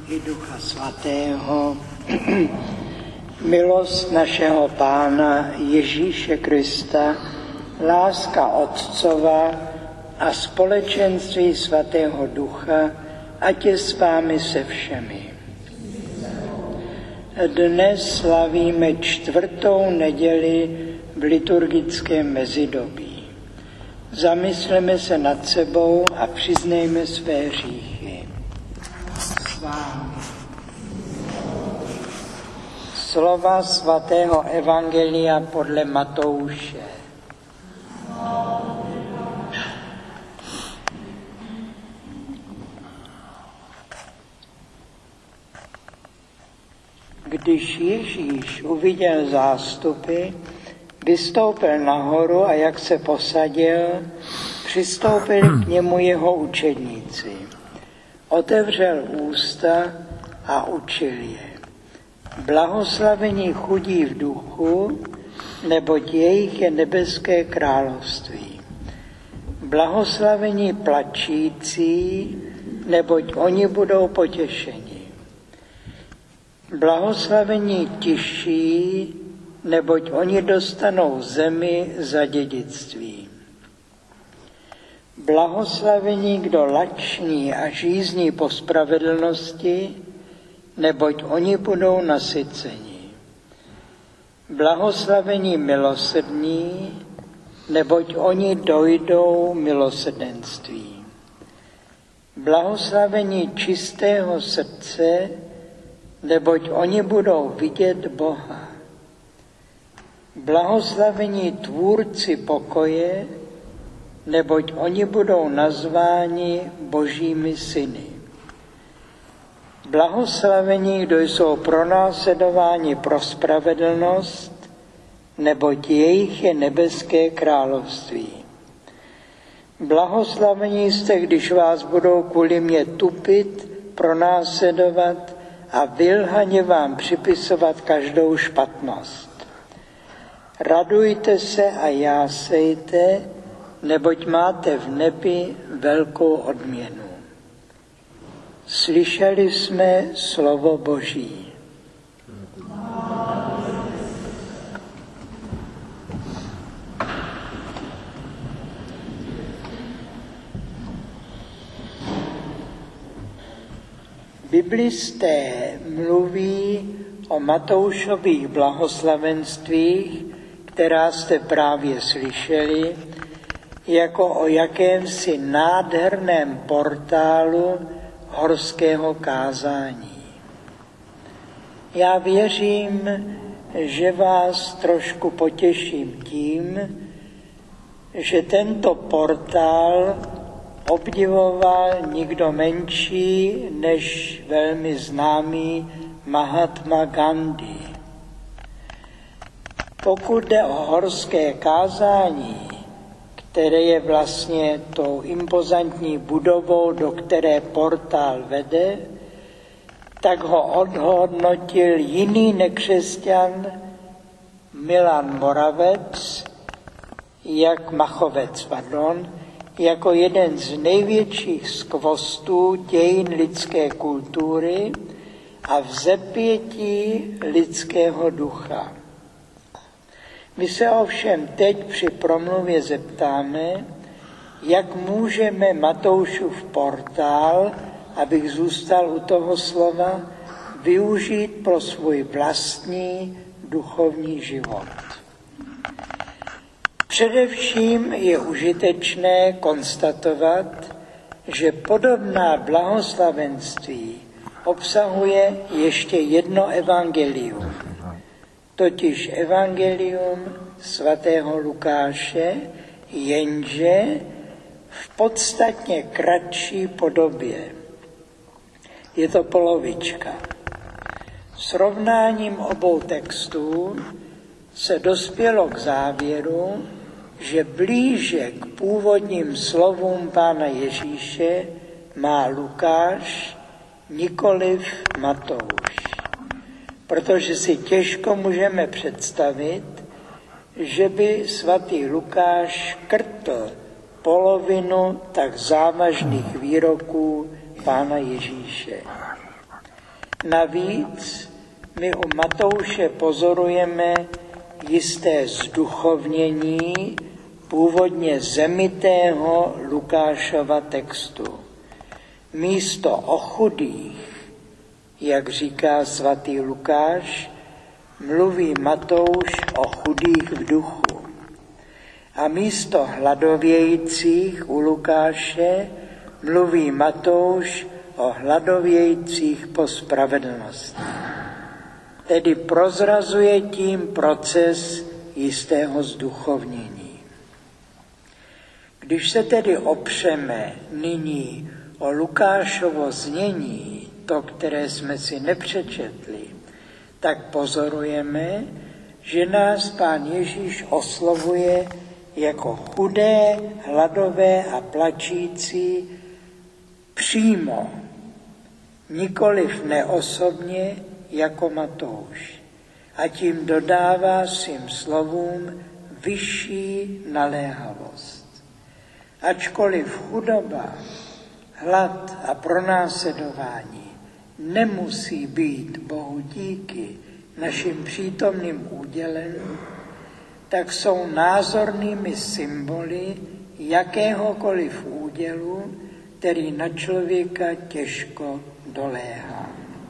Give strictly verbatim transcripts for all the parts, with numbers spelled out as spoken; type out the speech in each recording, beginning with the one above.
i Ducha Svatého. Milost našeho Pána Ježíše Krista, láska Otcova a společenství Svatého Ducha, ať je s vámi se všemi. Dnes slavíme čtvrtou neděli v liturgickém mezidobí. Zamysleme se nad sebou a přiznejme své hříchy. S vámi. Slova svatého evangelia podle Matouše. Když Ježíš uviděl zástupy, vystoupil nahoru a jak se posadil, přistoupili k němu jeho učedníci. Otevřel ústa a učil je. Blahoslavení chudí v duchu, neboť jejich je nebeské království. Blahoslavení plačící, neboť oni budou potěšeni. Blahoslavení tiší, neboť oni dostanou zemi za dědictví. Blahoslavení, kdo lační a žízní po spravedlnosti, neboť oni budou nasyceni. Blahoslavení milosrdní, neboť oni dojdou milosrdenství. Blahoslavení čistého srdce, neboť oni budou vidět Boha. Blahoslavení tvůrci pokoje, neboť oni budou nazváni Božími syny. Blahoslavení, kdo jsou pronásledováni pro spravedlnost, neboť jejich je nebeské království. Blahoslavení jste, když vás budou kvůli mě tupit, pronásledovat a vylhaně vám připisovat každou špatnost. Radujte se a jásejte, neboť máte v nebi velkou odměnu. Slyšeli jsme slovo Boží. Biblisté mluví o Matoušových blahoslavenstvích, která jste právě slyšeli, jako o jakémsi nádherném portálu horského kázání. Já věřím, že vás trošku potěším tím, že tento portál obdivoval nikdo menší než velmi známý Mahatma Gandhi. Pokud jde o horské kázání, které je vlastně tou impozantní budovou, do které portál vede, tak ho odhodnotil jiný nekřesťan Milan Moravec, jak Machovec, pardon, jako jeden z největších skvostů dějin lidské kultury a vzepětí lidského ducha. My se ovšem teď při promluvě zeptáme, jak můžeme Matoušův portál, abych zůstal u toho slova, využít pro svůj vlastní duchovní život. Především je užitečné konstatovat, že podobná blahoslavenství obsahuje ještě jedno evangelium, totiž evangelium svatého Lukáše, jenže v podstatně kratší podobě. Je to polovička. Srovnáním obou textů se dospělo k závěru, že blíže k původním slovům Pána Ježíše má Lukáš, nikoliv Matouš. Protože si těžko můžeme představit, že by svatý Lukáš škrtl polovinu tak závažných výroků Pána Ježíše. Navíc my u Matouše pozorujeme jisté zduchovnění původně zemitého Lukášova textu. Místo o chudých, jak říká svatý Lukáš, mluví Matouš o chudých v duchu. A místo hladovějících u Lukáše mluví Matouš o hladovějících po spravedlnosti. Tedy prozrazuje tím proces jistého zduchovnění. Když se tedy opřeme nyní o Lukášovo znění, to, které jsme si nepřečetli, tak pozorujeme, že nás Pán Ježíš oslovuje jako chudé, hladové a plačící přímo, nikoliv neosobně jako Matouš. A tím dodává svým slovům vyšší naléhavost. Ačkoliv chudoba, hlad a pronásledování nemusí být Bohu díky našim přítomným údělem, tak jsou názornými symboly jakéhokoliv údělu, který na člověka těžko doléhá.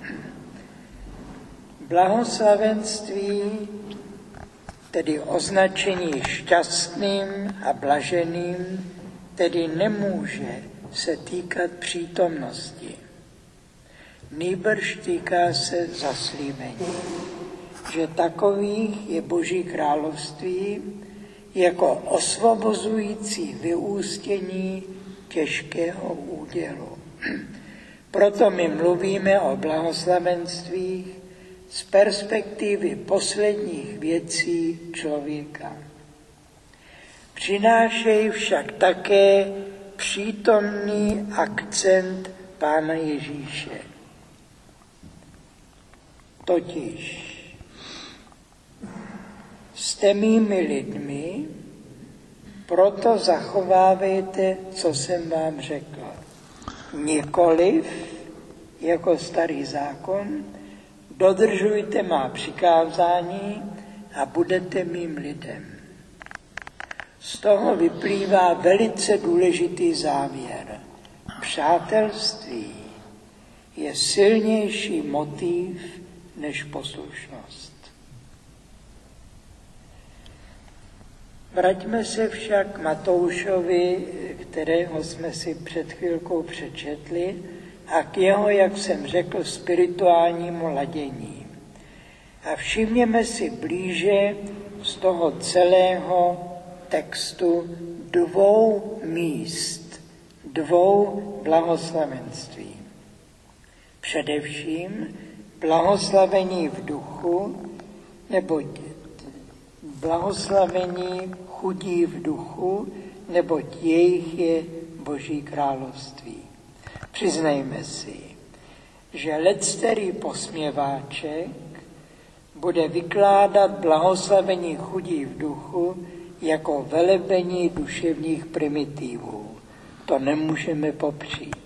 Blahoslavenství, tedy označení šťastným a blaženým, tedy nemůže se týkat přítomnosti. Nýbrž týká se zaslíbení, že takových je Boží království jako osvobozující vyústění těžkého údělu. Proto my mluvíme o blahoslavenstvích z perspektivy posledních věcí člověka. Přinášejí však také přítomný akcent Pána Ježíše. Totiž jste mými lidmi, proto zachovávejte, co jsem vám řekl. Nikoliv, jako starý zákon, dodržujte má přikázání a budete mým lidem. Z toho vyplývá velice důležitý závěr. Přátelství je silnější motiv než poslušnost. Vraťme se však k Matoušovi, kterého jsme si před chvilkou přečetli, a k jeho, jak jsem řekl, spirituálnímu ladění. A všimněme si blíže z toho celého textu dvou míst, dvou blahoslavenství. Především blahoslavení v duchu, neboť blahoslavení chudí v duchu, neboť jejich je Boží království. Přiznejme si, že leckterý posměváček bude vykládat blahoslavení chudí v duchu jako velebení duševních primitivů. To nemůžeme popřít.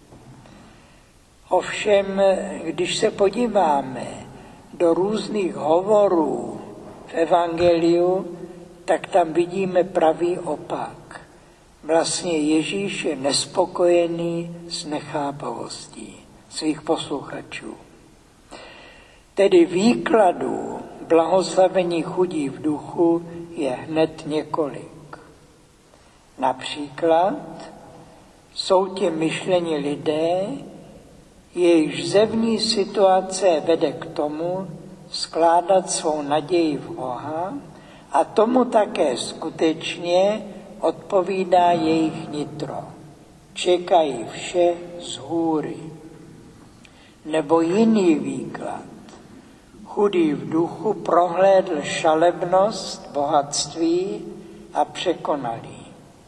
Ovšem, když se podíváme do různých hovorů v evangeliu, tak tam vidíme pravý opak. Vlastně Ježíš je nespokojený s nechápavostí svých posluchačů. Tedy výkladů blahoslavení chudí v duchu je hned několik. Například jsou ti myšlení lidé, jejichž zevní situace vede k tomu skládat svou naději v Boha a tomu také skutečně odpovídá jejich nitro. Čekají vše z hůry. Nebo jiný výklad. Chudý v duchu prohlédl šalebnost, bohatství a překonalý.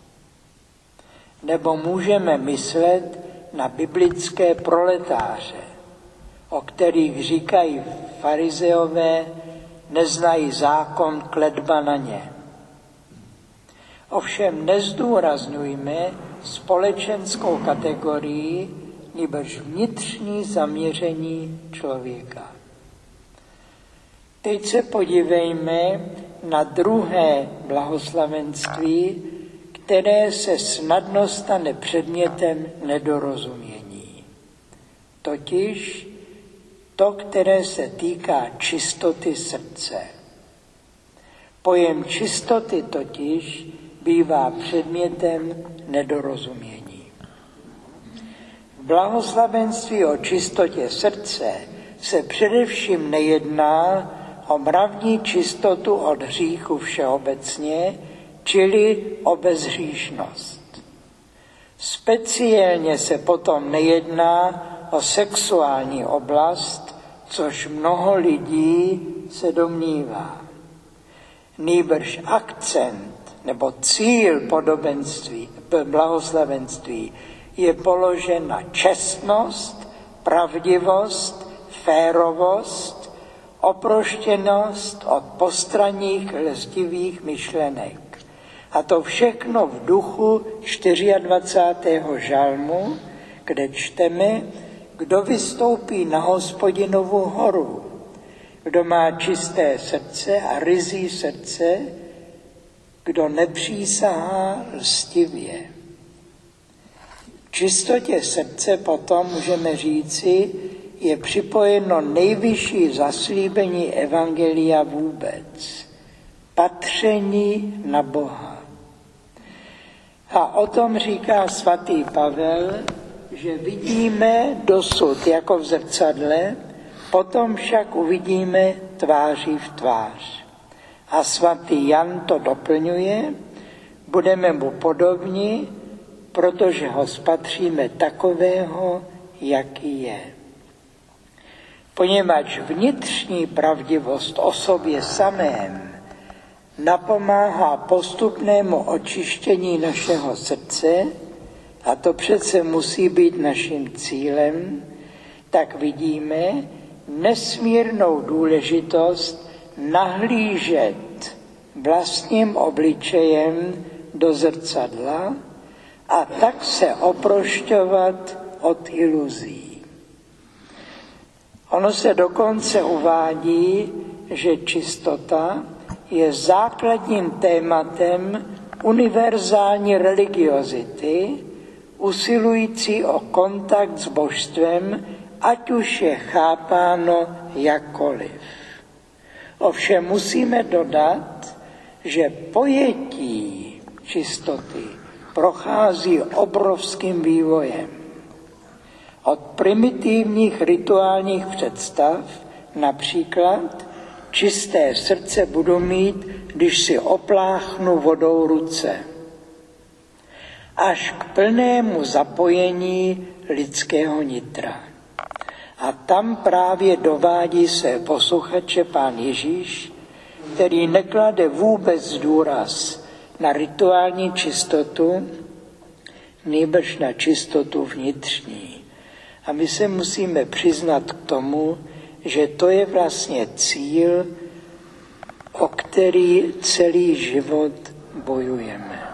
Nebo můžeme myslet na biblické proletáře, o kterých říkají farizeové, neznají zákon, kletba na ně. Ovšem nezdůrazňujme společenskou kategorii nýbrž vnitřní zaměření člověka. Teď se podívejme na druhé blahoslavenství, které se snadno stane předmětem nedorozumění. Totiž to, které se týká čistoty srdce. Pojem čistoty totiž bývá předmětem nedorozumění. V blahoslavenství o čistotě srdce se především nejedná o mravní čistotu od hříchu všeobecně, čili o bezhříšnost. Speciálně se potom nejedná o sexuální oblast, což mnoho lidí se domnívá. Nýbrž akcent nebo cíl podobenství, blahoslavenství je položen na čestnost, pravdivost, férovost, oproštěnost od postranních lstivých myšlenek. A to všechno v duchu dvacátého čtvrtého žalmu, kde čteme, kdo vystoupí na Hospodinovu horu, kdo má čisté srdce a ryzí srdce, kdo nepřísahá lstivě. V čistotě srdce potom můžeme říci, je připojeno nejvyšší zaslíbení evangelia vůbec. Patření na Boha. A o tom říká svatý Pavel, že vidíme dosud jako v zrcadle, potom však uvidíme tváří v tvář. A svatý Jan to doplňuje, budeme mu podobni, protože ho spatříme takového, jaký je. Poněvadž vnitřní pravdivost o sobě samém napomáhá postupnému očištění našeho srdce, a to přece musí být naším cílem, tak vidíme nesmírnou důležitost nahlížet vlastním obličejem do zrcadla a tak se oprošťovat od iluzí. Ono se dokonce uvádí, že čistota je základním tématem univerzální religiozity, usilující o kontakt s božstvem, ať už je chápáno jakkoliv. Ovšem musíme dodat, že pojetí čistoty prochází obrovským vývojem. Od primitivních rituálních představ, například čisté srdce budu mít, když si opláchnu vodou ruce, až k plnému zapojení lidského nitra. A tam právě dovádí se posluchače Pán Ježíš, který neklade vůbec důraz na rituální čistotu, nýbrž na čistotu vnitřní. A my se musíme přiznat k tomu, že to je vlastně cíl, o který celý život bojujeme.